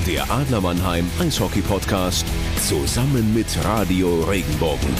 Der Adler Mannheim Eishockey-Podcast zusammen mit Radio Regenbogen.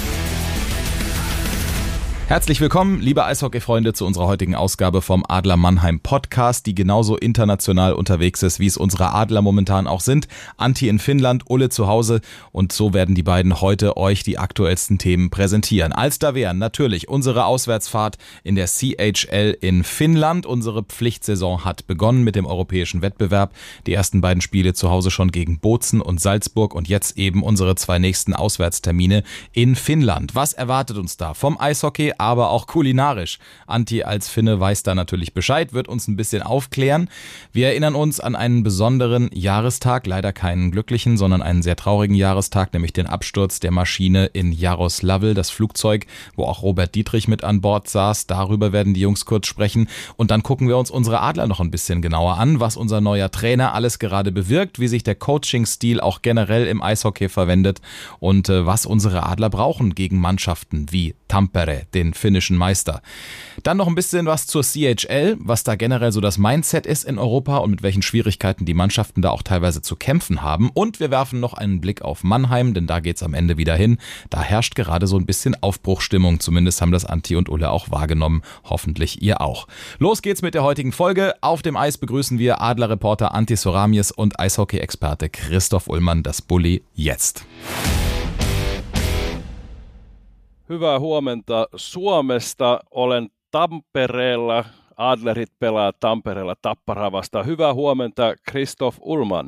Herzlich willkommen, liebe Eishockey-Freunde, zu unserer heutigen Ausgabe vom Adler Mannheim Podcast, die genauso international unterwegs ist, wie es unsere Adler momentan auch sind. Antti in Finnland, Ulle zu Hause, und so werden die beiden heute euch die aktuellsten Themen präsentieren. Als da wären natürlich unsere Auswärtsfahrt in der CHL in Finnland. Unsere Pflichtsaison hat begonnen mit dem europäischen Wettbewerb. Die ersten beiden Spiele zu Hause schon gegen Bozen und Salzburg und jetzt eben unsere zwei nächsten Auswärtstermine in Finnland. Was erwartet uns da vom Eishockey, aber auch kulinarisch? Antti als Finne weiß da natürlich Bescheid, wird uns ein bisschen aufklären. Wir erinnern uns an einen besonderen Jahrestag, leider keinen glücklichen, sondern einen sehr traurigen Jahrestag, nämlich den Absturz der Maschine in Jaroslavl, das Flugzeug, wo auch Robert Dietrich mit an Bord saß. Darüber werden die Jungs kurz sprechen. Und dann gucken wir uns unsere Adler noch ein bisschen genauer an, was unser neuer Trainer alles gerade bewirkt, wie sich der Coaching-Stil auch generell im Eishockey verwendet und was unsere Adler brauchen gegen Mannschaften wie Tampere, den finnischen Meister. Dann noch ein bisschen was zur CHL, was da generell so das Mindset ist in Europa und mit welchen Schwierigkeiten die Mannschaften da auch teilweise zu kämpfen haben. Und wir werfen noch einen Blick auf Mannheim, denn da geht's am Ende wieder hin. Da herrscht gerade so ein bisschen Aufbruchstimmung. Zumindest haben das Antti und Ulle auch wahrgenommen. Hoffentlich ihr auch. Los geht's mit der heutigen Folge. Auf dem Eis begrüßen wir Adlerreporter Antti Soramies und Eishockey-Experte Christoph Ullmann, das Bulli jetzt. Hyvää huomenta Suomesta. Olen Tampereella. Adlerit pelaa Tampereella Tapparaa vastaan. Hyvää huomenta Christoph Ullmann.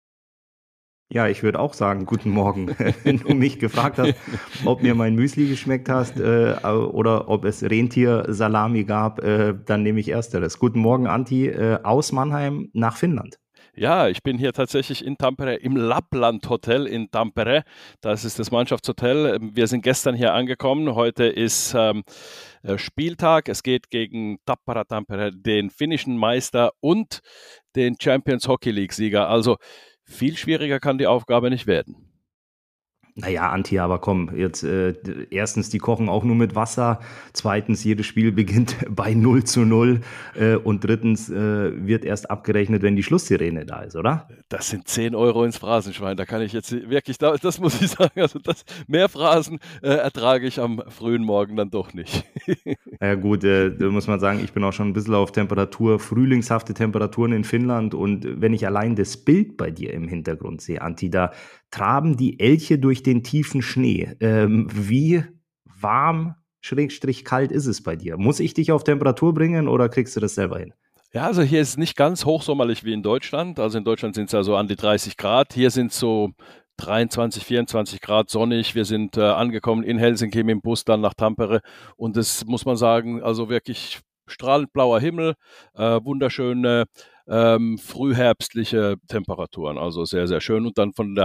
Ja, ich würde auch sagen, guten Morgen. Wenn du mich gefragt hast, ob mir mein Müsli geschmeckt hast oder ob es Rentiersalami gab, dann nehme ich ersteres. Guten Morgen, Antti, aus Mannheim nach Finnland. Ja, ich bin hier tatsächlich in Tampere, im Lappland Hotel in Tampere. Das ist das Mannschaftshotel. Wir sind gestern hier angekommen. Heute ist Spieltag. Es geht gegen Tappara Tampere, den finnischen Meister und den Champions Hockey League Sieger. Also viel schwieriger kann die Aufgabe nicht werden. Naja, Antti, aber komm, jetzt erstens, die kochen auch nur mit Wasser, zweitens, jedes Spiel beginnt bei 0:0 und drittens wird erst abgerechnet, wenn die Schlusssirene da ist, oder? Das sind 10 Euro ins Phrasenschwein, da kann ich jetzt wirklich, das muss ich sagen, also mehr Phrasen ertrage ich am frühen Morgen dann doch nicht. Ja gut, da muss man sagen, ich bin auch schon ein bisschen auf Temperatur, frühlingshafte Temperaturen in Finnland, und wenn ich allein das Bild bei dir im Hintergrund sehe, Antti, da traben die Elche durch den tiefen Schnee. Wie warm, / kalt ist es bei dir? Muss ich dich auf Temperatur bringen oder kriegst du das selber hin? Ja, also hier ist es nicht ganz hochsommerlich wie in Deutschland. Also in Deutschland sind es ja so an die 30 Grad. Hier sind es so 23, 24 Grad sonnig. Wir sind angekommen in Helsinki mit dem Bus dann nach Tampere. Und das muss man sagen, also wirklich strahlend blauer Himmel, wunderschöne frühherbstliche Temperaturen, also sehr, sehr schön. Und dann vom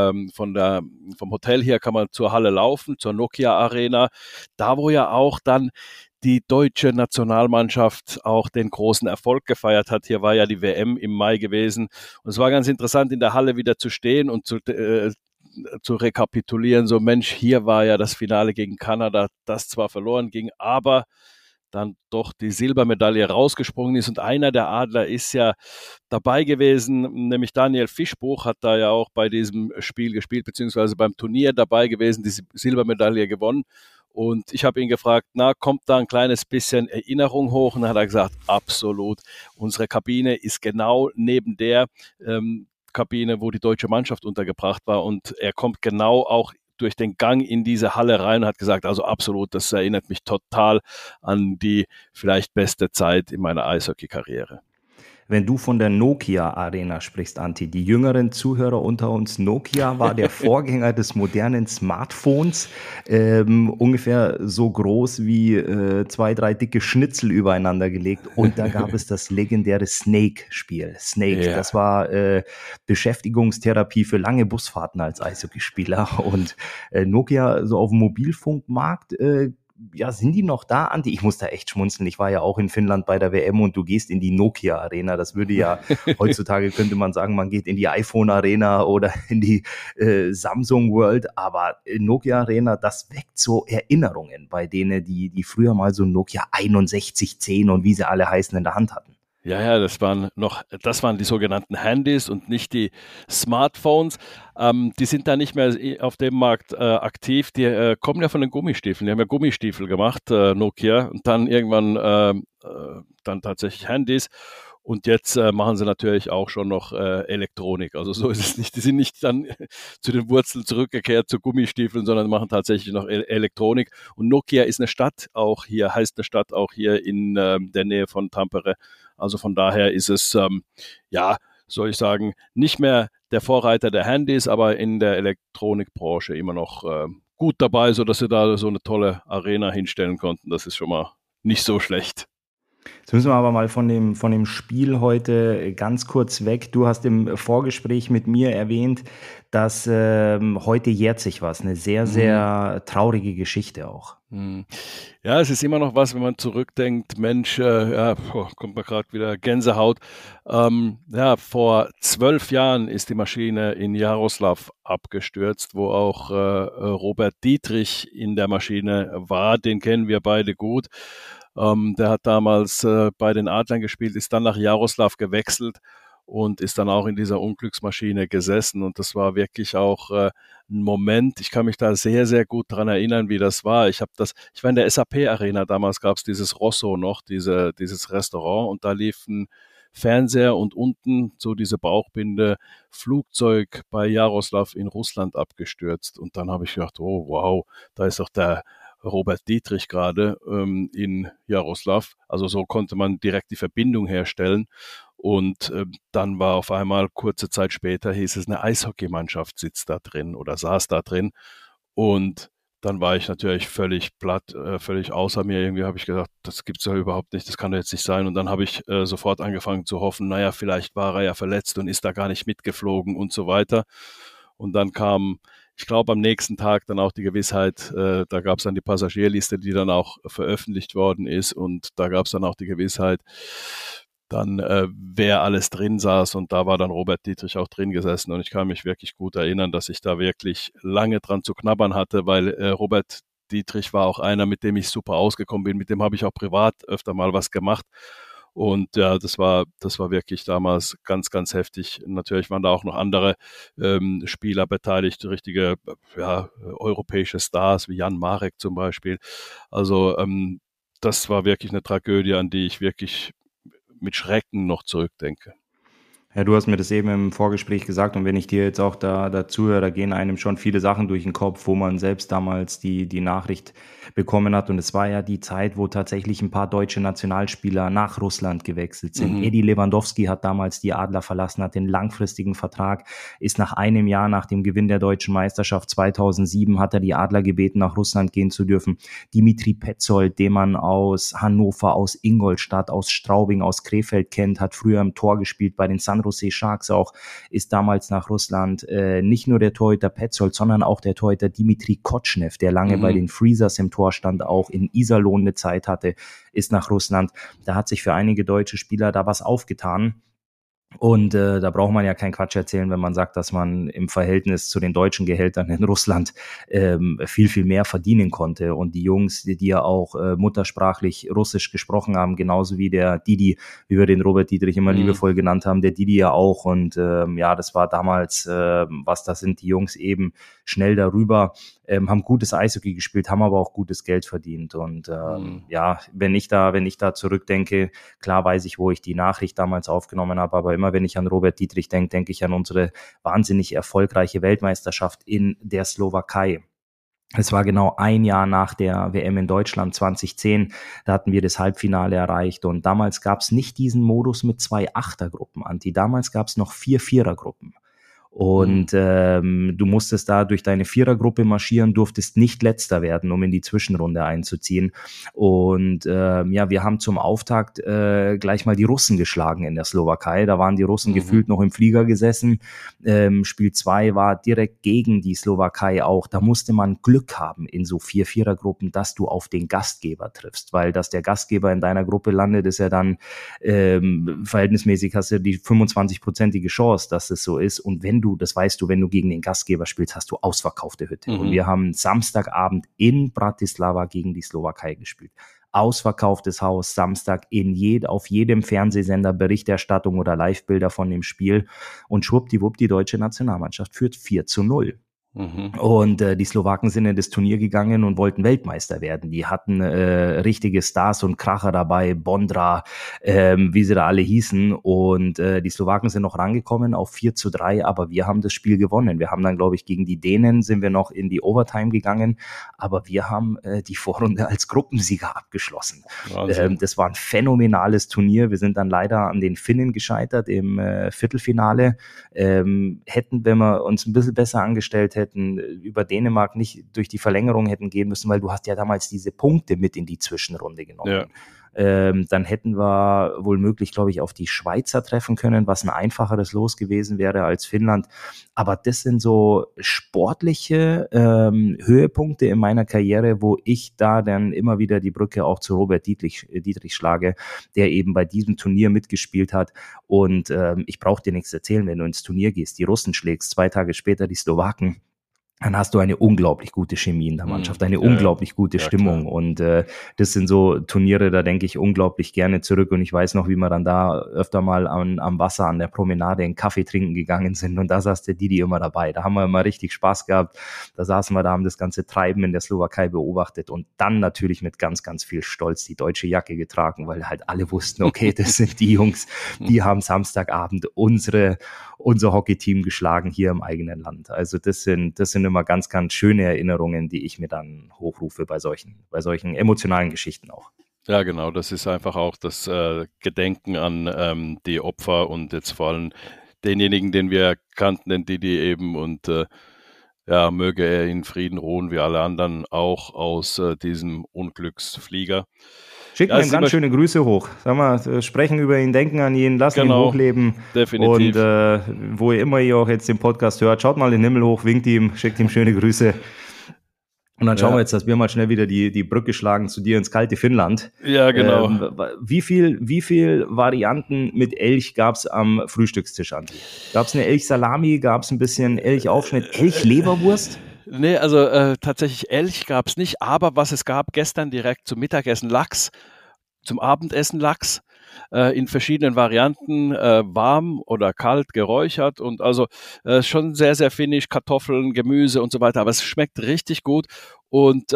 Hotel hier kann man zur Halle laufen, zur Nokia Arena, da wo ja auch dann die deutsche Nationalmannschaft auch den großen Erfolg gefeiert hat. Hier war ja die WM im Mai gewesen und es war ganz interessant, in der Halle wieder zu stehen und zu rekapitulieren, so Mensch, hier war ja das Finale gegen Kanada, das zwar verloren ging, aber dann doch die Silbermedaille rausgesprungen ist. Und einer der Adler ist ja dabei gewesen, nämlich Daniel Fischbuch hat da ja auch bei diesem Spiel gespielt, beziehungsweise beim Turnier dabei gewesen, die Silbermedaille gewonnen. Und ich habe ihn gefragt, kommt da ein kleines bisschen Erinnerung hoch? Und dann hat er gesagt, absolut. Unsere Kabine ist genau neben der Kabine, wo die deutsche Mannschaft untergebracht war. Und er kommt genau auch durch den Gang in diese Halle rein und hat gesagt, also absolut, das erinnert mich total an die vielleicht beste Zeit in meiner Eishockey-Karriere. Wenn du von der Nokia Arena sprichst, Antti, die jüngeren Zuhörer unter uns, Nokia war der Vorgänger des modernen Smartphones, ungefähr so groß wie 2, 3 dicke Schnitzel übereinander gelegt, und da gab es das legendäre Snake-Spiel. Snake, ja. Das war Beschäftigungstherapie für lange Busfahrten als Eishockeyspieler, und Nokia so auf dem Mobilfunkmarkt ja, sind die noch da, Antti? Ich muss da echt schmunzeln. Ich war ja auch in Finnland bei der WM und du gehst in die Nokia Arena. Das würde ja heutzutage, könnte man sagen, man geht in die iPhone Arena oder in die Samsung World. Aber Nokia Arena, das weckt so Erinnerungen bei denen, die früher mal so Nokia 6110 und wie sie alle heißen in der Hand hatten. Ja, das waren die sogenannten Handys und nicht die Smartphones. Die sind da nicht mehr auf dem Markt aktiv. Die kommen ja von den Gummistiefeln. Die haben ja Gummistiefel gemacht, Nokia, und dann irgendwann dann tatsächlich Handys. Und jetzt machen sie natürlich auch schon noch Elektronik. Also so ist es nicht. Die sind nicht dann zu den Wurzeln zurückgekehrt zu Gummistiefeln, sondern machen tatsächlich noch Elektronik. Und Nokia ist eine Stadt auch hier, heißt eine Stadt auch hier in der Nähe von Tampere. Also von daher ist es, soll ich sagen, nicht mehr der Vorreiter der Handys, aber in der Elektronikbranche immer noch gut dabei, sodass sie da so eine tolle Arena hinstellen konnten. Das ist schon mal nicht so schlecht. Jetzt müssen wir aber mal von dem Spiel heute ganz kurz weg. Du hast im Vorgespräch mit mir erwähnt, dass heute jährt sich was. Eine sehr, sehr traurige Geschichte auch. Ja, es ist immer noch was, wenn man zurückdenkt, Mensch, kommt mir gerade wieder Gänsehaut. Vor 12 Jahren ist die Maschine in Jaroslav abgestürzt, wo auch Robert Dietrich in der Maschine war. Den kennen wir beide gut. Der hat damals bei den Adlern gespielt, ist dann nach Jaroslav gewechselt und ist dann auch in dieser Unglücksmaschine gesessen. Und das war wirklich auch ein Moment. Ich kann mich da sehr, sehr gut dran erinnern, wie das war. Ich war in der SAP-Arena, damals gab es dieses Rosso noch, dieses Restaurant, und da lief ein Fernseher und unten so diese Bauchbinde, Flugzeug bei Jaroslav in Russland abgestürzt. Und dann habe ich gedacht, oh wow, da ist doch der Robert Dietrich gerade in Jaroslav. Also so konnte man direkt die Verbindung herstellen. Und dann war auf einmal, kurze Zeit später, hieß es, eine Eishockeymannschaft sitzt da drin oder saß da drin. Und dann war ich natürlich völlig platt, völlig außer mir. Irgendwie habe ich gedacht, das gibt's ja überhaupt nicht, das kann doch jetzt nicht sein. Und dann habe ich sofort angefangen zu hoffen, naja, vielleicht war er ja verletzt und ist da gar nicht mitgeflogen und so weiter. Und dann kam, ich glaube, am nächsten Tag dann auch die Gewissheit, da gab es dann die Passagierliste, die dann auch veröffentlicht worden ist, und da gab es dann auch die Gewissheit, dann wer alles drin saß, und da war dann Robert Dietrich auch drin gesessen, und ich kann mich wirklich gut erinnern, dass ich da wirklich lange dran zu knabbern hatte, weil Robert Dietrich war auch einer, mit dem ich super ausgekommen bin, mit dem habe ich auch privat öfter mal was gemacht. Und ja, das war wirklich damals ganz, ganz heftig. Natürlich waren da auch noch andere Spieler beteiligt, richtige europäische Stars wie Jan Marek zum Beispiel. Also das war wirklich eine Tragödie, an die ich wirklich mit Schrecken noch zurückdenke. Ja, du hast mir das eben im Vorgespräch gesagt, und wenn ich dir jetzt auch dazu höre, da gehen einem schon viele Sachen durch den Kopf, wo man selbst damals die Nachricht bekommen hat, und es war ja die Zeit, wo tatsächlich ein paar deutsche Nationalspieler nach Russland gewechselt sind. Eddie Lewandowski hat damals die Adler verlassen, hat den langfristigen Vertrag, ist nach einem Jahr nach dem Gewinn der deutschen Meisterschaft 2007, hat er die Adler gebeten, nach Russland gehen zu dürfen. Dimitri Petzold, den man aus Hannover, aus Ingolstadt, aus Straubing, aus Krefeld kennt, hat früher im Tor gespielt bei den San Jose Sharks auch, ist damals nach Russland. Nicht nur der Torhüter Petzold, sondern auch der Torhüter Dimitri Kotschnev, der lange bei den Freezers im Tor stand, auch in Iserlohn eine Zeit hatte, ist nach Russland. Da hat sich für einige deutsche Spieler da was aufgetan. Und da braucht man ja keinen Quatsch erzählen, wenn man sagt, dass man im Verhältnis zu den deutschen Gehältern in Russland viel, viel mehr verdienen konnte. Und die Jungs, die ja auch muttersprachlich Russisch gesprochen haben, genauso wie der Didi, wie wir den Robert Dietrich immer liebevoll genannt haben, der Didi ja auch. Und das war damals, das sind die Jungs eben schnell darüber, haben gutes Eishockey gespielt, haben aber auch gutes Geld verdient. Und wenn ich da zurückdenke, klar weiß ich, wo ich die Nachricht damals aufgenommen habe, aber immer wenn ich an Robert Dietrich denke, denke ich an unsere wahnsinnig erfolgreiche Weltmeisterschaft in der Slowakei. Es war genau ein Jahr nach der WM in Deutschland 2010, da hatten wir das Halbfinale erreicht, und damals gab es nicht diesen Modus mit 2 Achtergruppen, Anti, damals gab es noch 4 Vierergruppen. Und du musstest da durch deine Vierergruppe marschieren, durftest nicht Letzter werden, um in die Zwischenrunde einzuziehen. Und wir haben zum Auftakt gleich mal die Russen geschlagen in der Slowakei. Da waren die Russen gefühlt noch im Flieger gesessen. Spiel 2 war direkt gegen die Slowakei auch. Da musste man Glück haben in so 4 Vierergruppen, dass du auf den Gastgeber triffst. Weil dass der Gastgeber in deiner Gruppe landet, ist ja dann verhältnismäßig, hast du die 25-prozentige Chance, dass es so ist. Und wenn du gegen den Gastgeber spielst, hast du ausverkaufte Hütte. Und wir haben Samstagabend in Bratislava gegen die Slowakei gespielt. ausverkauftes Haus, Samstag auf jedem Fernsehsender Berichterstattung oder Live-Bilder von dem Spiel und schwuppdiwupp, die deutsche Nationalmannschaft führt 4-0. Und die Slowaken sind in das Turnier gegangen und wollten Weltmeister werden. Die hatten richtige Stars und Kracher dabei, Bondra, wie sie da alle hießen. Und die Slowaken sind noch rangekommen auf 4-3, aber wir haben das Spiel gewonnen. Wir haben dann, glaube ich, gegen die Dänen sind wir noch in die Overtime gegangen, aber wir haben die Vorrunde als Gruppensieger abgeschlossen. Das war ein phänomenales Turnier. Wir sind dann leider an den Finnen gescheitert im Viertelfinale. Hätten, wenn wir uns ein bisschen besser angestellt hätten, über Dänemark nicht durch die Verlängerung hätten gehen müssen, weil du hast ja damals diese Punkte mit in die Zwischenrunde genommen. Ja. Dann hätten wir wohl möglich, glaube ich, auf die Schweizer treffen können, was ein einfacheres Los gewesen wäre als Finnland. Aber das sind so sportliche Höhepunkte in meiner Karriere, wo ich da dann immer wieder die Brücke auch zu Robert Dietrich schlage, der eben bei diesem Turnier mitgespielt hat. Und ich brauche dir nichts erzählen, wenn du ins Turnier gehst, die Russen schlägst, 2 Tage später die Slowaken, dann hast du eine unglaublich gute Chemie in der Mannschaft, eine unglaublich gute Stimmung. Klar. Und das sind so Turniere, da denke ich unglaublich gerne zurück. Und ich weiß noch, wie wir dann da öfter mal am Wasser, an der Promenade einen Kaffee trinken gegangen sind. Und da saß der Didi immer dabei. Da haben wir immer richtig Spaß gehabt. Da saßen wir da, haben das ganze Treiben in der Slowakei beobachtet. Und dann natürlich mit ganz, ganz viel Stolz die deutsche Jacke getragen, weil halt alle wussten, okay, das sind die Jungs, die haben Samstagabend unser Hockeyteam geschlagen hier im eigenen Land. Also das sind immer ganz, ganz schöne Erinnerungen, die ich mir dann hochrufe bei solchen emotionalen Geschichten auch. Ja, genau. Das ist einfach auch das Gedenken an die Opfer und jetzt vor allem denjenigen, den wir kannten, den Didi eben und möge er in Frieden ruhen, wie alle anderen auch aus diesem Unglücksflieger. Schickt mir ihm ganz schöne Grüße hoch. Sag mal, sprechen über ihn, denken an ihn, lassen ihn hochleben. Definitiv. Und wo ihr immer ihr auch jetzt den Podcast hört, schaut mal den Himmel hoch, winkt ihm, schickt ihm schöne Grüße. Und dann schauen wir jetzt, dass wir mal schnell wieder die Brücke schlagen zu dir ins kalte Finnland. Ja, genau. Wie viel Varianten mit Elch gab's am Frühstückstisch, Andi? Gab's eine Elch-Salami, gab's ein bisschen Elch-Aufschnitt, Elch-Leberwurst? Nee, also tatsächlich Elch gab's nicht, aber was es gab gestern direkt zum Mittagessen Lachs, zum Abendessen Lachs. In verschiedenen Varianten, warm oder kalt, geräuchert und also schon sehr, sehr finnisch, Kartoffeln, Gemüse und so weiter, aber es schmeckt richtig gut und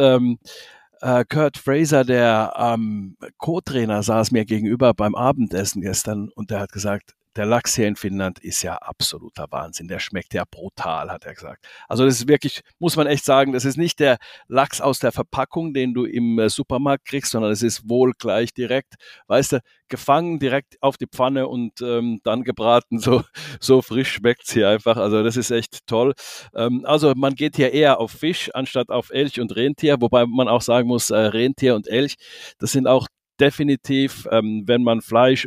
Kurt Fraser, der Co-Trainer, saß mir gegenüber beim Abendessen gestern und der hat gesagt, der Lachs hier in Finnland ist ja absoluter Wahnsinn. Der schmeckt ja brutal, hat er gesagt. Also das ist wirklich, muss man echt sagen, das ist nicht der Lachs aus der Verpackung, den du im Supermarkt kriegst, sondern es ist wohl gleich direkt, weißt du, gefangen direkt auf die Pfanne und dann gebraten. So frisch schmeckt's hier einfach. Also das ist echt toll. Also man geht hier eher auf Fisch anstatt auf Elch und Rentier, wobei man auch sagen muss, Rentier und Elch, das sind auch definitiv, wenn man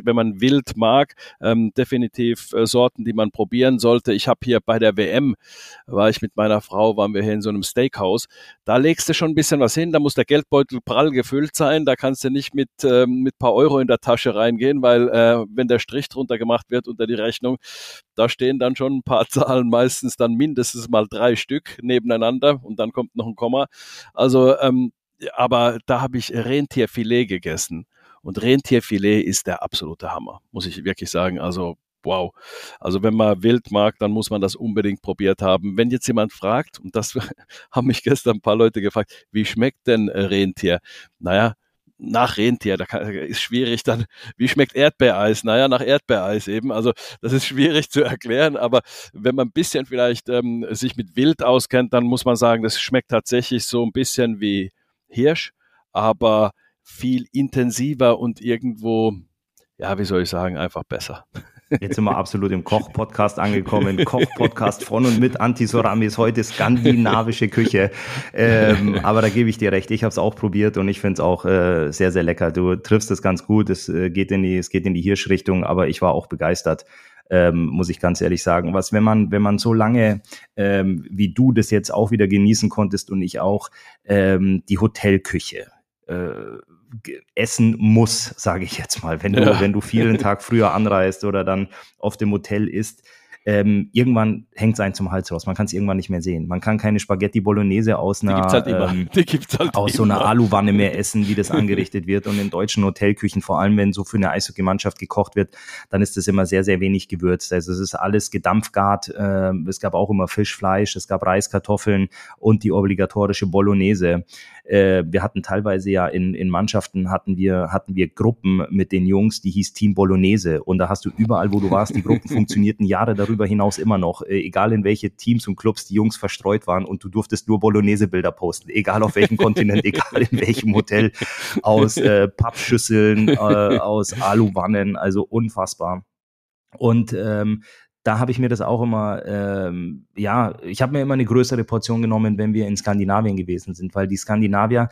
Wild mag, definitiv Sorten, die man probieren sollte. Ich habe hier bei der WM, waren wir hier in so einem Steakhouse, da legst du schon ein bisschen was hin, da muss der Geldbeutel prall gefüllt sein, da kannst du nicht mit paar Euro in der Tasche reingehen, weil wenn der Strich drunter gemacht wird unter die Rechnung, da stehen dann schon ein paar Zahlen, meistens dann mindestens mal 3 Stück nebeneinander und dann kommt noch ein Komma. Also aber da habe ich Rentierfilet gegessen und Rentierfilet ist der absolute Hammer, muss ich wirklich sagen. Also wow, also wenn man wild mag, dann muss man das unbedingt probiert haben. Wenn jetzt jemand fragt, und das haben mich gestern ein paar Leute gefragt, wie schmeckt denn Rentier? Naja, nach Rentier, ist schwierig dann, wie schmeckt Erdbeereis? Naja, nach Erdbeereis eben, also das ist schwierig zu erklären, aber wenn man ein bisschen vielleicht sich mit Wild auskennt, dann muss man sagen, das schmeckt tatsächlich so ein bisschen wie Hirsch, aber viel intensiver und irgendwo, ja, wie soll ich sagen, einfach besser. Jetzt sind wir absolut im Koch-Podcast angekommen. Koch-Podcast von und mit Antti Soramis, heute skandinavische Küche. Aber da gebe ich dir recht, ich habe es auch probiert und ich finde es auch sehr, sehr lecker. Du triffst es ganz gut, es geht in die Hirschrichtung, aber ich war auch begeistert. Muss ich ganz ehrlich sagen. Wenn man so lange, wie du das jetzt auch wieder genießen konntest und ich auch, die Hotelküche essen muss, sage ich jetzt mal, wenn du vielen Tag früher anreist oder dann auf dem Hotel isst, irgendwann hängt es einem zum Hals raus. Man kann es irgendwann nicht mehr sehen. Man kann keine Spaghetti Bolognese aus Die gibt's halt aus so einer Aluwanne mehr essen, wie das angerichtet wird. Und in deutschen Hotelküchen, vor allem wenn so für eine Eishockeymannschaft gekocht wird, dann ist das immer sehr, sehr wenig gewürzt. Also es ist alles gedampfgart. Es gab auch immer Fisch, Fleisch, es gab Reis, Kartoffeln und die obligatorische Bolognese. Wir hatten teilweise ja in Mannschaften hatten wir Gruppen mit den Jungs, die hieß Team Bolognese. Und da hast du überall, wo du warst, die Gruppen funktionierten Jahre darüber hinaus immer noch. Egal in welche Teams und Clubs die Jungs verstreut waren, und du durftest nur Bolognese-Bilder posten. Egal auf welchem Kontinent, egal in welchem Hotel. Aus Pappschüsseln, aus Aluwannen, also unfassbar. Und da habe ich mir das auch immer, ich habe mir immer eine größere Portion genommen, wenn wir in Skandinavien gewesen sind, weil die Skandinavier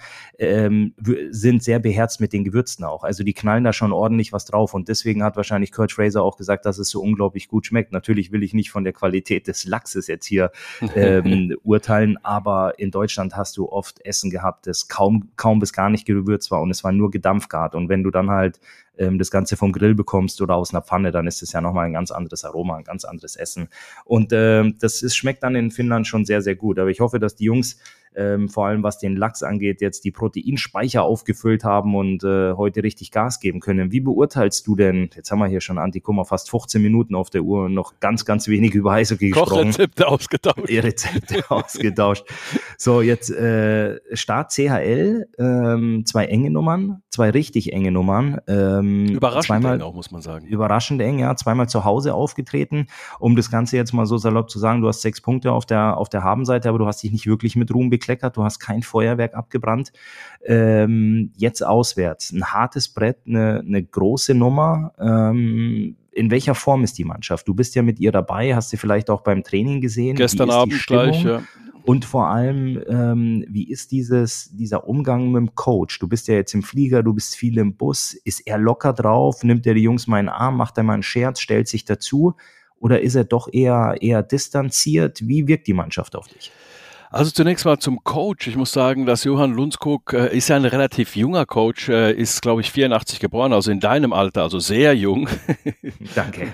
sind sehr beherzt mit den Gewürzen auch. Also die knallen da schon ordentlich was drauf, und deswegen hat wahrscheinlich Kurt Fraser auch gesagt, dass es so unglaublich gut schmeckt. Natürlich will ich nicht von der Qualität des Lachses jetzt hier urteilen, aber in Deutschland hast du oft Essen gehabt, das kaum bis gar nicht gewürzt war, und es war nur gedampfgart. Und wenn du dann halt das Ganze vom Grill bekommst oder aus einer Pfanne, dann ist es ja nochmal ein ganz anderes Aroma, ein ganz anderes Essen. Und schmeckt dann in Finnland schon sehr, sehr gut. Aber ich hoffe, dass die Jungs, vor allem was den Lachs angeht, jetzt die Proteinspeicher aufgefüllt haben und heute richtig Gas geben können. Wie beurteilst du denn, jetzt haben wir hier schon, Antikummer, fast 15 Minuten auf der Uhr und noch ganz, ganz wenig über Eishockey gesprochen. Kochrezepte ausgetauscht. Rezepte ausgetauscht. So, jetzt Start CHL, 2 enge Nummern, 2 richtig enge Nummern. Überraschend eng auch, muss man sagen. Überraschend eng, ja. 2-mal zu Hause aufgetreten. Um das Ganze jetzt mal so salopp zu sagen, du hast 6 Punkte auf der Habenseite, aber du hast dich nicht wirklich mit Ruhm bekleckert, du hast kein Feuerwerk abgebrannt. Jetzt auswärts, ein hartes Brett, eine große Nummer. In welcher Form ist die Mannschaft? Du bist ja mit ihr dabei, hast sie vielleicht auch beim Training gesehen. Gestern Abend gleich, ja. Und vor allem, wie ist dieser Umgang mit dem Coach? Du bist ja jetzt im Flieger, du bist viel im Bus. Ist er locker drauf? Nimmt er die Jungs mal in den Arm? Macht er mal einen Scherz? Stellt sich dazu? Oder ist er doch eher distanziert? Wie wirkt die Mannschaft auf dich? Also zunächst mal zum Coach. Ich muss sagen, dass Johan Lundskog ist ja ein relativ junger Coach, ist, glaube ich, 84 geboren, also in deinem Alter, also sehr jung. Danke.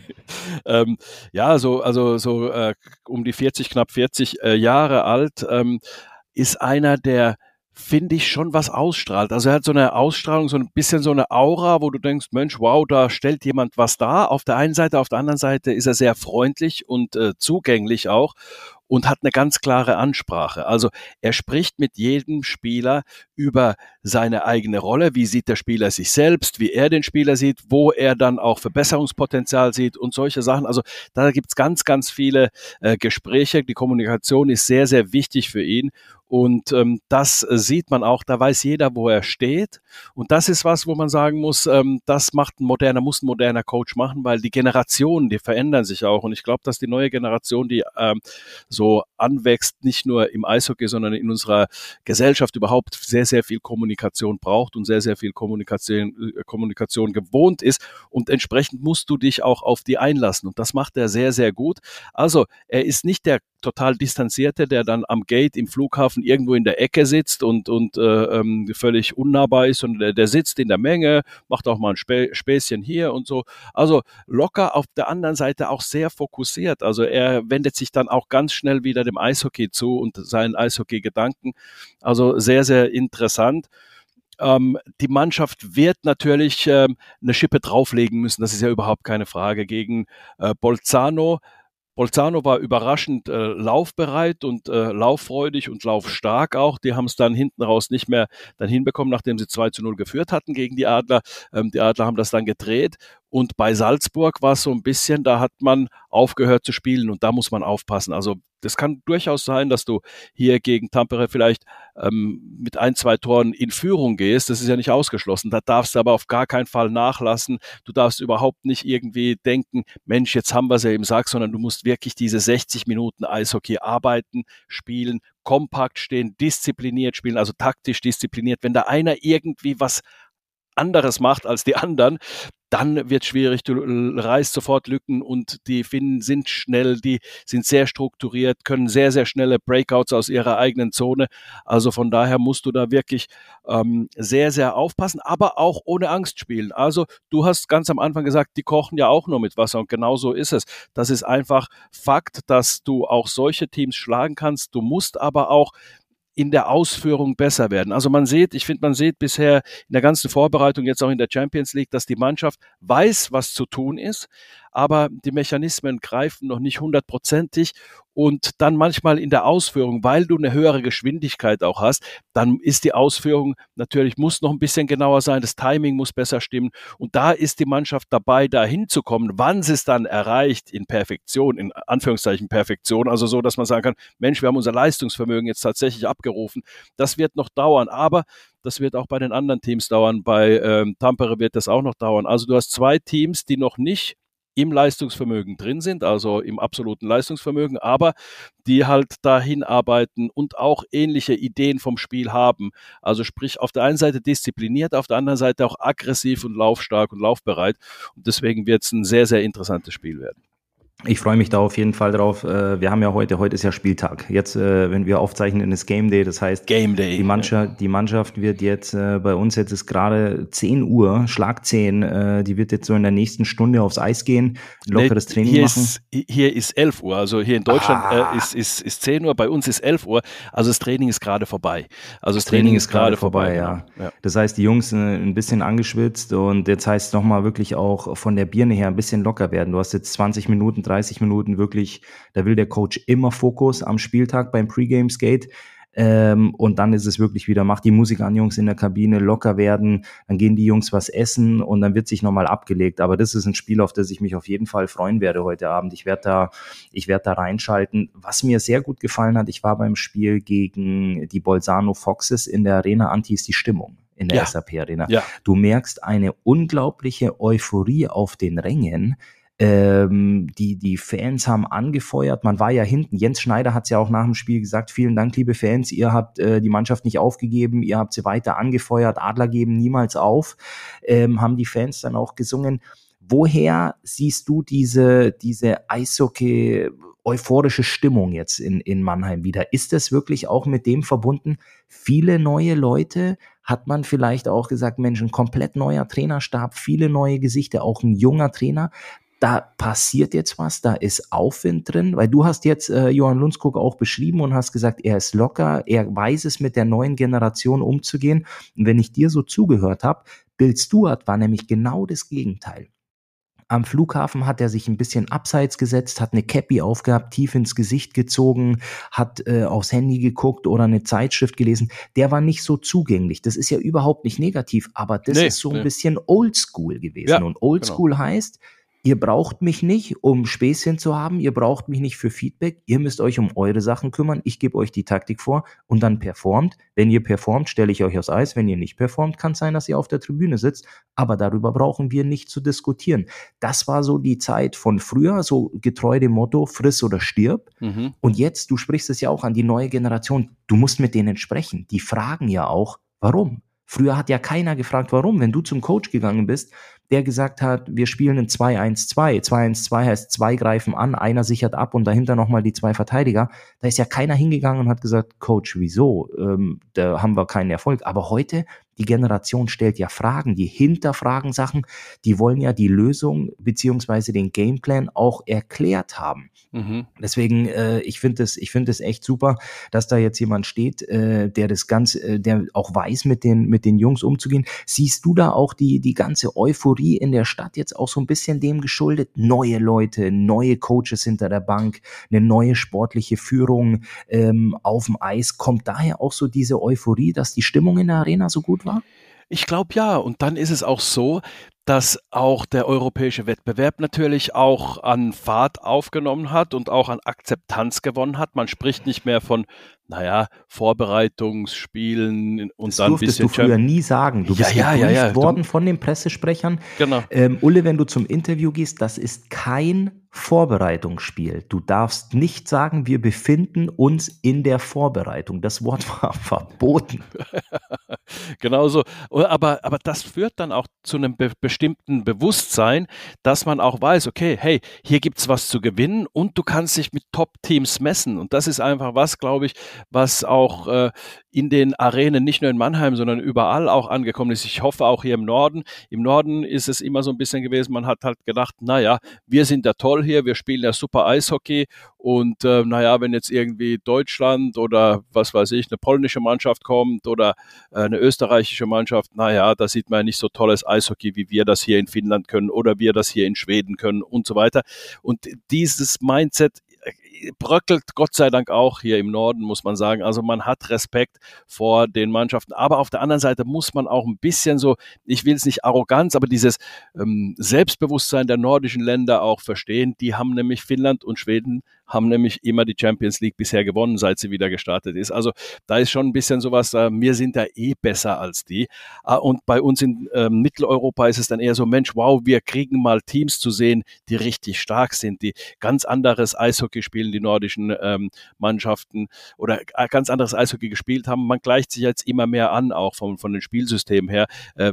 Um die 40, knapp 40 Jahre alt, ist einer, der, finde ich, schon was ausstrahlt. Also er hat so eine Ausstrahlung, so ein bisschen so eine Aura, wo du denkst, Mensch, wow, da stellt jemand was dar. Auf der einen Seite, auf der anderen Seite ist er sehr freundlich und zugänglich auch und hat eine ganz klare Ansprache. Also er spricht mit jedem Spieler über seine eigene Rolle, wie sieht der Spieler sich selbst, wie er den Spieler sieht, wo er dann auch Verbesserungspotenzial sieht und solche Sachen. Also da gibt's ganz, ganz viele Gespräche. Die Kommunikation ist sehr, sehr wichtig für ihn. Und das sieht man auch, da weiß jeder, wo er steht. Und das ist was, wo man sagen muss, das muss ein moderner Coach machen, weil die Generationen, die verändern sich auch. Und ich glaube, dass die neue Generation, die so anwächst, nicht nur im Eishockey, sondern in unserer Gesellschaft überhaupt sehr, sehr viel Kommunikation braucht und sehr, sehr viel Kommunikation gewohnt ist. Und entsprechend musst du dich auch auf die einlassen. Und das macht er sehr, sehr gut. Also er ist nicht der total Distanzierte, der dann am Gate im Flughafen irgendwo in der Ecke sitzt und völlig unnahbar ist, und der sitzt in der Menge, macht auch mal ein Späßchen hier und so. Also locker, auf der anderen Seite auch sehr fokussiert. Also er wendet sich dann auch ganz schnell wieder dem Eishockey zu und seinen Eishockey-Gedanken. Also sehr, sehr interessant. Die Mannschaft wird natürlich eine Schippe drauflegen müssen, das ist ja überhaupt keine Frage, gegen Bolzano. Bolzano war überraschend laufbereit und lauffreudig und laufstark auch. Die haben es dann hinten raus nicht mehr dann hinbekommen, nachdem sie 2-0 geführt hatten gegen die Adler. Die Adler haben das dann gedreht. Und bei Salzburg war es so ein bisschen, da hat man aufgehört zu spielen und da muss man aufpassen. Also das kann durchaus sein, dass du hier gegen Tampere vielleicht mit 1-2 Toren in Führung gehst. Das ist ja nicht ausgeschlossen. Da darfst du aber auf gar keinen Fall nachlassen. Du darfst überhaupt nicht irgendwie denken, Mensch, jetzt haben wir es ja im Sack, sondern du musst wirklich diese 60 Minuten Eishockey arbeiten, spielen, kompakt stehen, diszipliniert spielen, also taktisch diszipliniert. Wenn da einer irgendwie was anderes macht als die anderen, dann wird es schwierig, du reißt sofort Lücken und die Finnen sind schnell, die sind sehr strukturiert, können sehr, sehr schnelle Breakouts aus ihrer eigenen Zone. Also von daher musst du da wirklich sehr, sehr aufpassen, aber auch ohne Angst spielen. Also du hast ganz am Anfang gesagt, die kochen ja auch nur mit Wasser und genau so ist es. Das ist einfach Fakt, dass du auch solche Teams schlagen kannst. Du musst aber auch in der Ausführung besser werden. Also man sieht bisher in der ganzen Vorbereitung, jetzt auch in der Champions League, dass die Mannschaft weiß, was zu tun ist, aber die Mechanismen greifen noch nicht 100%ig und dann manchmal in der Ausführung, weil du eine höhere Geschwindigkeit auch hast, dann ist die Ausführung natürlich, muss noch ein bisschen genauer sein, das Timing muss besser stimmen und da ist die Mannschaft dabei, da hinzukommen, wann sie es dann erreicht in Perfektion, in Anführungszeichen Perfektion, also so, dass man sagen kann, Mensch, wir haben unser Leistungsvermögen jetzt tatsächlich abgerufen, das wird noch dauern, aber das wird auch bei den anderen Teams dauern, bei Tampere wird das auch noch dauern, also du hast 2 Teams, die noch nicht im Leistungsvermögen drin sind, also im absoluten Leistungsvermögen, aber die halt dahin arbeiten und auch ähnliche Ideen vom Spiel haben. Also sprich, auf der einen Seite diszipliniert, auf der anderen Seite auch aggressiv und laufstark und laufbereit. Und deswegen wird es ein sehr, sehr interessantes Spiel werden. Ich freue mich da auf jeden Fall drauf. Wir haben ja heute ist ja Spieltag. Jetzt, wenn wir aufzeichnen, ist Game Day. Das heißt, Game Day. Die Mannschaft wird jetzt bei uns, jetzt ist gerade 10 Uhr, Schlag 10, die wird jetzt so in der nächsten Stunde aufs Eis gehen, lockeres Training machen. Hier ist 11 Uhr, also hier in Deutschland ist 10 Uhr, bei uns ist 11 Uhr, also das Training ist gerade vorbei. Also das Training ist gerade vorbei, ja. Das heißt, die Jungs ein bisschen angeschwitzt und jetzt heißt es nochmal wirklich auch von der Birne her ein bisschen locker werden. Du hast jetzt 20 Minuten, 30 Minuten wirklich, da will der Coach immer Fokus am Spieltag beim Pre-Game-Skate. Und dann ist es wirklich wieder, macht die Musik an, Jungs in der Kabine, locker werden, dann gehen die Jungs was essen und dann wird sich nochmal abgelegt. Aber das ist ein Spiel, auf das ich mich auf jeden Fall freuen werde heute Abend. Ich werde da reinschalten. Was mir sehr gut gefallen hat, ich war beim Spiel gegen die Bolzano Foxes in der Arena. Anti, ist die Stimmung in der SAP Arena. Ja. Du merkst eine unglaubliche Euphorie auf den Rängen. Die Fans haben angefeuert, man war ja hinten, Jens Schneider hat es ja auch nach dem Spiel gesagt, vielen Dank, liebe Fans, ihr habt die Mannschaft nicht aufgegeben, ihr habt sie weiter angefeuert, Adler geben niemals auf, haben die Fans dann auch gesungen. Woher siehst du diese Eishockey euphorische Stimmung jetzt in Mannheim wieder? Ist das wirklich auch mit dem verbunden? Viele neue Leute? Hat man vielleicht auch gesagt, Mensch, ein komplett neuer Trainerstab, viele neue Gesichter, auch ein junger Trainer? Da passiert jetzt was, da ist Aufwind drin, weil du hast jetzt Johann Lundskog auch beschrieben und hast gesagt, er ist locker, er weiß es, mit der neuen Generation umzugehen. Und wenn ich dir so zugehört habe, Bill Stewart war nämlich genau das Gegenteil. Am Flughafen hat er sich ein bisschen abseits gesetzt, hat eine Cappy aufgehabt, tief ins Gesicht gezogen, hat aufs Handy geguckt oder eine Zeitschrift gelesen. Der war nicht so zugänglich. Das ist ja überhaupt nicht negativ, aber das ist so ein bisschen Oldschool gewesen. Ja, und Oldschool heißt, ihr braucht mich nicht, um Späßchen zu haben, ihr braucht mich nicht für Feedback, ihr müsst euch um eure Sachen kümmern, ich gebe euch die Taktik vor und dann performt. Wenn ihr performt, stelle ich euch aufs Eis, wenn ihr nicht performt, kann es sein, dass ihr auf der Tribüne sitzt, aber darüber brauchen wir nicht zu diskutieren. Das war so die Zeit von früher, so getreu dem Motto, friss oder stirb. Mhm. Und jetzt, du sprichst es ja auch an die neue Generation, du musst mit denen sprechen, die fragen ja auch, warum? Früher hat ja keiner gefragt, warum. Wenn du zum Coach gegangen bist, der gesagt hat, wir spielen ein 2-1-2. 2-1-2 heißt 2 greifen an, einer sichert ab und dahinter nochmal die 2 Verteidiger. Da ist ja keiner hingegangen und hat gesagt, Coach, wieso? Da haben wir keinen Erfolg. Aber heute, die Generation stellt ja Fragen, die hinterfragen Sachen, die wollen ja die Lösung beziehungsweise den Gameplan auch erklärt haben. Mhm. Deswegen, ich finde es echt super, dass da jetzt jemand steht, der das Ganze, der auch weiß, mit den Jungs umzugehen. Siehst du da auch die ganze Euphorie in der Stadt jetzt auch so ein bisschen dem geschuldet? Neue Leute, neue Coaches hinter der Bank, eine neue sportliche Führung auf dem Eis. Kommt daher auch so diese Euphorie, dass die Stimmung in der Arena so gut war? Ich glaube ja. Und dann ist es auch so, dass auch der europäische Wettbewerb natürlich auch an Fahrt aufgenommen hat und auch an Akzeptanz gewonnen hat. Man spricht nicht mehr von, Vorbereitungsspielen und das dann ein bisschen... Das durftest du früher nie sagen. Du bist geprüft worden von den Pressesprechern. Genau. Ulle, wenn du zum Interview gehst, das ist kein Vorbereitungsspiel. Du darfst nicht sagen, wir befinden uns in der Vorbereitung. Das Wort war verboten. Genauso. Aber das führt dann auch zu einem bestimmten Bewusstsein, dass man auch weiß, okay, hey, hier gibt's was zu gewinnen und du kannst dich mit Top-Teams messen. Und das ist einfach was, glaube ich, was auch in den Arenen, nicht nur in Mannheim, sondern überall auch angekommen ist. Ich hoffe auch hier im Norden. Im Norden ist es immer so ein bisschen gewesen, man hat halt gedacht, naja, wir sind ja toll hier, wir spielen ja super Eishockey und naja, wenn jetzt irgendwie Deutschland oder was weiß ich, eine polnische Mannschaft kommt oder eine österreichische Mannschaft, naja, da sieht man ja nicht so tolles Eishockey, wie wir das hier in Finnland können oder wir das hier in Schweden können und so weiter. Und dieses Mindset bröckelt Gott sei Dank auch hier im Norden, muss man sagen. Also man hat Respekt vor den Mannschaften. Aber auf der anderen Seite muss man auch ein bisschen so, ich will es nicht Arroganz, aber dieses Selbstbewusstsein der nordischen Länder auch verstehen. Die haben nämlich, Finnland und Schweden haben nämlich immer die Champions League bisher gewonnen, seit sie wieder gestartet ist. Also da ist schon ein bisschen sowas, wir sind da eh besser als die. Und bei uns in Mitteleuropa ist es dann eher so, Mensch, wow, wir kriegen mal Teams zu sehen, die richtig stark sind, die ganz anderes Eishockey spielen, die nordischen Mannschaften oder ganz anderes Eishockey gespielt haben. Man gleicht sich jetzt immer mehr an, auch von den Spielsystemen her.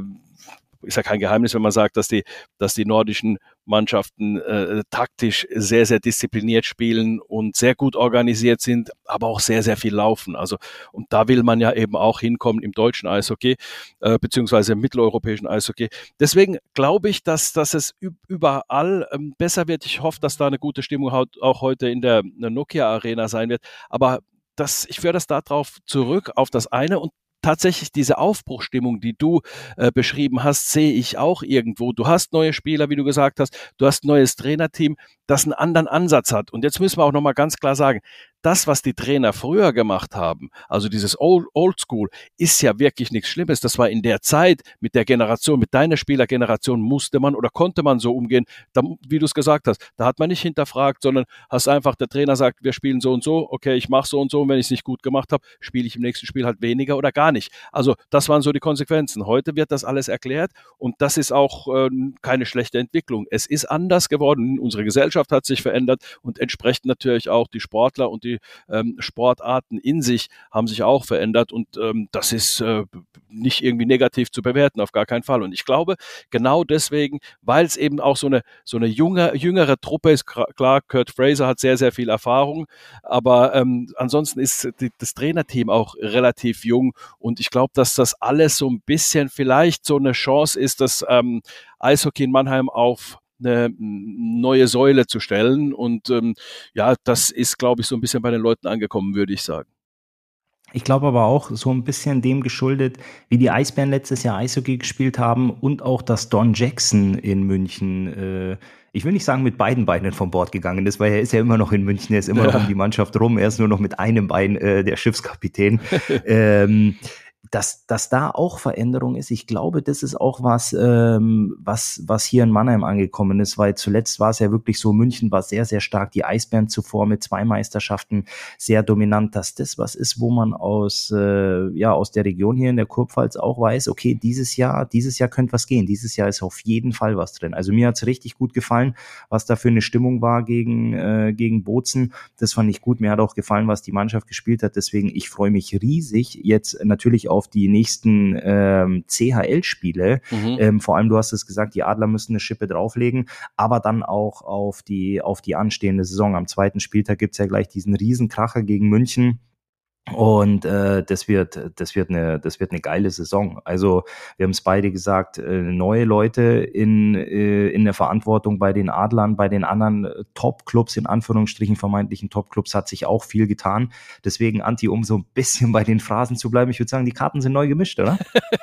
Ist ja kein Geheimnis, wenn man sagt, dass die nordischen Mannschaften taktisch sehr, sehr diszipliniert spielen und sehr gut organisiert sind, aber auch sehr, sehr viel laufen. Also, und da will man ja eben auch hinkommen im deutschen Eishockey, beziehungsweise im mitteleuropäischen Eishockey. Deswegen glaube ich, dass es überall besser wird. Ich hoffe, dass da eine gute Stimmung auch heute in der Nokia Arena sein wird. Aber ich führe das darauf zurück, auf das eine und tatsächlich diese Aufbruchstimmung, die du beschrieben hast, sehe ich auch irgendwo. Du hast neue Spieler, wie du gesagt hast, du hast ein neues Trainerteam, das einen anderen Ansatz hat. Und jetzt müssen wir auch nochmal ganz klar sagen, das, was die Trainer früher gemacht haben, also dieses Old School, ist ja wirklich nichts Schlimmes. Das war in der Zeit mit der Generation, mit deiner Spielergeneration musste man oder konnte man so umgehen, wie du es gesagt hast. Da hat man nicht hinterfragt, sondern hast einfach, der Trainer sagt, wir spielen so und so, okay, ich mache so und so und wenn ich es nicht gut gemacht habe, spiele ich im nächsten Spiel halt weniger oder gar nicht. Also das waren so die Konsequenzen. Heute wird das alles erklärt und das ist auch keine schlechte Entwicklung. Es ist anders geworden. Unsere Gesellschaft hat sich verändert und entsprechend natürlich auch die Sportler und die Sportarten in sich haben sich auch verändert und das ist nicht irgendwie negativ zu bewerten, auf gar keinen Fall. Und ich glaube, genau deswegen, weil es eben auch so eine jüngere Truppe ist, klar, Kurt Fraser hat sehr, sehr viel Erfahrung, aber ansonsten ist das Trainerteam auch relativ jung und ich glaube, dass das alles so ein bisschen vielleicht so eine Chance ist, dass Eishockey in Mannheim auf eine neue Säule zu stellen. Und ja, das ist, glaube ich, so ein bisschen bei den Leuten angekommen, würde ich sagen. Ich glaube aber auch so ein bisschen dem geschuldet, wie die Eisbären letztes Jahr Eishockey gespielt haben und auch, dass Don Jackson in München, ich will nicht sagen mit beiden Beinen vom Bord gegangen ist, weil er ist ja immer noch in München, er ist immer noch um die Mannschaft rum, er ist nur noch mit einem Bein der Schiffskapitän. Dass da auch Veränderung ist. Ich glaube, das ist auch was hier in Mannheim angekommen ist, weil zuletzt war es ja wirklich so, München war sehr, sehr stark, die Eisbären zuvor mit 2 Meisterschaften sehr dominant, dass das was ist, wo man aus der Region hier in der Kurpfalz auch weiß, okay, dieses Jahr könnte was gehen, dieses Jahr ist auf jeden Fall was drin. Also mir hat's richtig gut gefallen, was da für eine Stimmung war gegen Bozen, das fand ich gut, mir hat auch gefallen, was die Mannschaft gespielt hat, deswegen ich freue mich riesig, jetzt natürlich auf die nächsten CHL-Spiele. Vor allem, du hast es gesagt, die Adler müssen eine Schippe drauflegen, aber dann auch auf die anstehende Saison. Am 2. Spieltag gibt's ja gleich diesen Riesenkracher gegen München. Und das wird eine geile Saison. Also wir haben es beide gesagt, neue Leute in der Verantwortung bei den Adlern, bei den anderen Top-Clubs, in Anführungsstrichen vermeintlichen Top-Clubs hat sich auch viel getan. Deswegen, Anti, um so ein bisschen bei den Phrasen zu bleiben, ich würde sagen, die Karten sind neu gemischt, oder?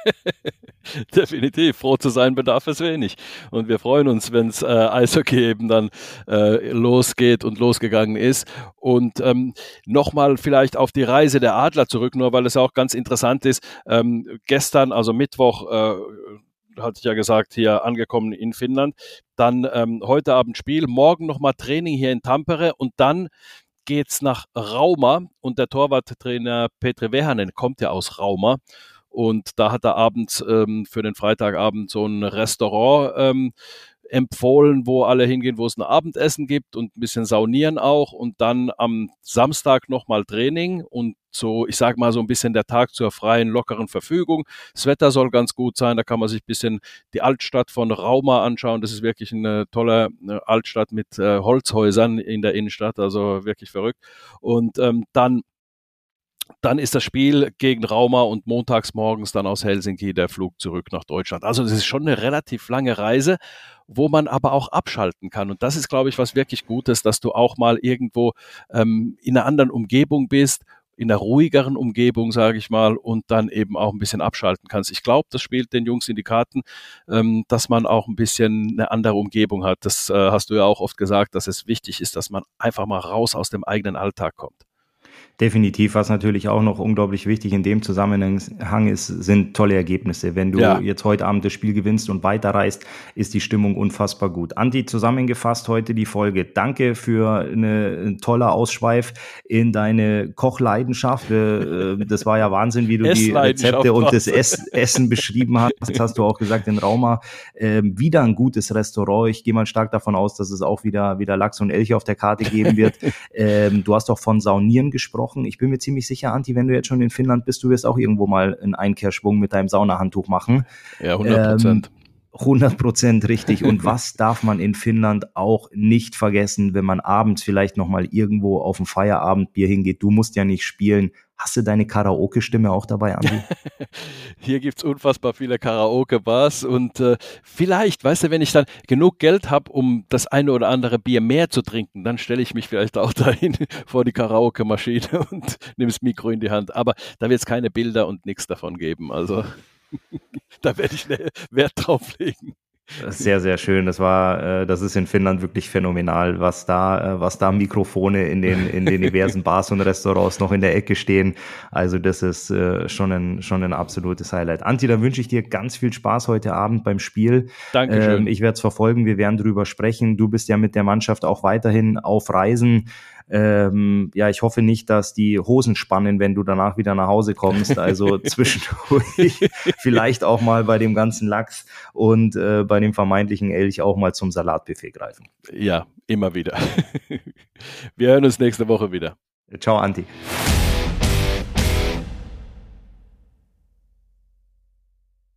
Definitiv. Froh zu sein bedarf es wenig. Und wir freuen uns, wenn es Eishockey eben dann losgeht und losgegangen ist. Und nochmal vielleicht auf die Reise der Adler zurück, nur weil es auch ganz interessant ist. Gestern, also Mittwoch, hatte ich ja gesagt, hier angekommen in Finnland. Dann heute Abend Spiel, morgen nochmal Training hier in Tampere und dann geht's nach Rauma und der Torwarttrainer Petri Vehanen kommt ja aus Rauma. Und da hat er abends für den Freitagabend so ein Restaurant empfohlen, wo alle hingehen, wo es ein Abendessen gibt und ein bisschen saunieren auch und dann am Samstag nochmal Training und so, ich sage mal so ein bisschen der Tag zur freien, lockeren Verfügung. Das Wetter soll ganz gut sein, da kann man sich ein bisschen die Altstadt von Rauma anschauen. Das ist wirklich eine tolle Altstadt mit Holzhäusern in der Innenstadt, also wirklich verrückt. Und dann ist das Spiel gegen Rauma und montags morgens dann aus Helsinki der Flug zurück nach Deutschland. Also das ist schon eine relativ lange Reise, wo man aber auch abschalten kann. Und das ist, glaube ich, was wirklich Gutes, dass du auch mal irgendwo in einer anderen Umgebung bist, in einer ruhigeren Umgebung, sage ich mal, und dann eben auch ein bisschen abschalten kannst. Ich glaube, das spielt den Jungs in die Karten, dass man auch ein bisschen eine andere Umgebung hat. Das hast du ja auch oft gesagt, dass es wichtig ist, dass man einfach mal raus aus dem eigenen Alltag kommt. Definitiv, was natürlich auch noch unglaublich wichtig in dem Zusammenhang ist, sind tolle Ergebnisse. Wenn du jetzt heute Abend das Spiel gewinnst und weiterreist, ist die Stimmung unfassbar gut. Anti, zusammengefasst heute die Folge. Danke für ein toller Ausschweif in deine Kochleidenschaft. Das war ja Wahnsinn, wie du die Rezepte und das Essen beschrieben hast. Das hast du auch gesagt in Rauma. Wieder ein gutes Restaurant. Ich gehe mal stark davon aus, dass es auch wieder Lachs und Elche auf der Karte geben wird. Du hast auch von Saunieren gesprochen. Ich bin mir ziemlich sicher, Anti, wenn du jetzt schon in Finnland bist, du wirst auch irgendwo mal einen Einkehrschwung mit deinem Saunahandtuch machen. Ja, 100%. 100% richtig. Und was darf man in Finnland auch nicht vergessen, wenn man abends vielleicht nochmal irgendwo auf ein Feierabendbier hingeht? Du musst ja nicht spielen. Hast du deine Karaoke-Stimme auch dabei, Andi? Hier gibt's unfassbar viele Karaoke-Bars und vielleicht, weißt du, wenn ich dann genug Geld habe, um das eine oder andere Bier mehr zu trinken, dann stelle ich mich vielleicht auch dahin vor die Karaoke-Maschine und nehme das Mikro in die Hand. Aber da wird es keine Bilder und nichts davon geben. Also da werde ich Wert drauf legen. Sehr, sehr schön. Das ist in Finnland wirklich phänomenal, was da Mikrofone in den diversen Bars und Restaurants noch in der Ecke stehen. Also das ist schon ein absolutes Highlight. Anti, da wünsche ich dir ganz viel Spaß heute Abend beim Spiel. Dankeschön. Ich werde es verfolgen. Wir werden drüber sprechen. Du bist ja mit der Mannschaft auch weiterhin auf Reisen. Ich hoffe nicht, dass die Hosen spannen, wenn du danach wieder nach Hause kommst. Also zwischendurch vielleicht auch mal bei dem ganzen Lachs und bei dem vermeintlichen Elch auch mal zum Salatbuffet greifen. Ja, immer wieder. Wir hören uns nächste Woche wieder. Ciao, Anti.